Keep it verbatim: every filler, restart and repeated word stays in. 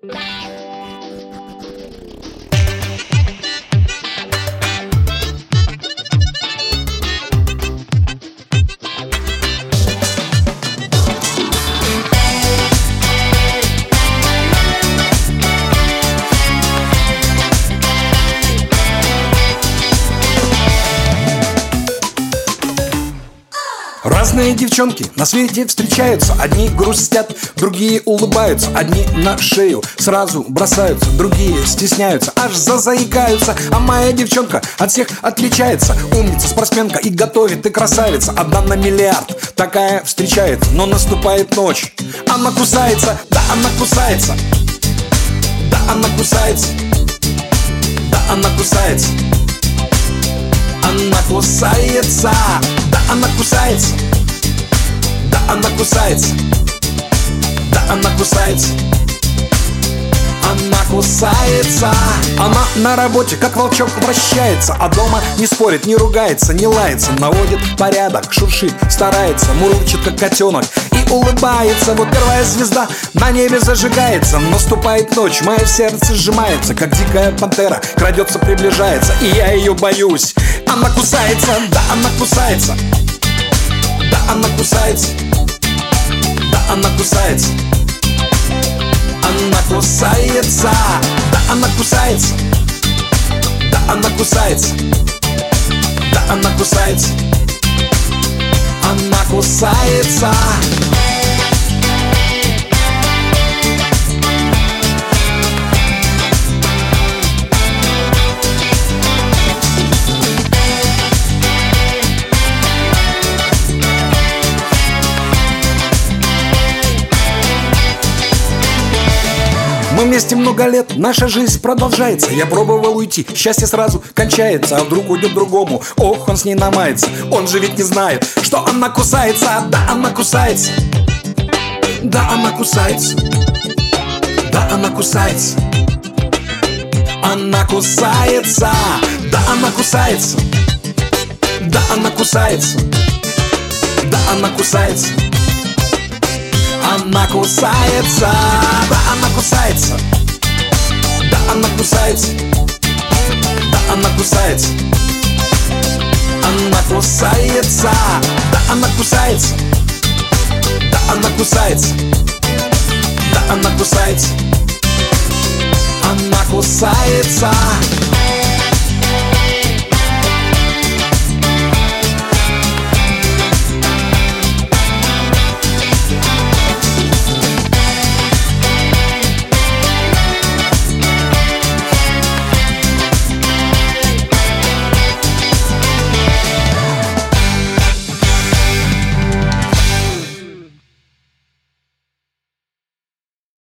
Разные девчонки на свете встречаются. Одни грустят, другие улыбаются. Одни на шею сразу бросаются, другие стесняются, аж зазаикаются. А моя девчонка от всех отличается. Умница, спортсменка и готовит, и красавица. Одна на миллиард такая встречается. Но наступает ночь, она кусается, да она кусается, да она кусается, да она кусается, она кусается, да она кусается, да она кусается, да она кусается, она кусается. Она на работе как волчок вращается, а дома не спорит, не ругается, не лается. Наводит порядок, шуршит, старается, мурлычет как котенок и улыбается. Вот первая звезда на небе зажигается. Наступает ночь, мое сердце сжимается, как дикая пантера крадется, приближается, и я ее боюсь. Она кусается, да она кусается, да она кусается, да она кусается, она кусается, да она кусается, да она кусается, да она кусается, она кусается. Мы вместе много лет, наша жизнь продолжается. Я пробовал уйти, счастье сразу кончается. А вдруг уйдет другому, ох, он с ней намается. Он же ведь не знает, что она кусается. Да она кусается, да она кусается, да она кусается, она кусается, да она кусается, да она кусается, да она кусается, она кусается, да она кусается, да она кусается, да она кусается, она кусается, да она кусается, да она кусается, да она кусается, она кусается.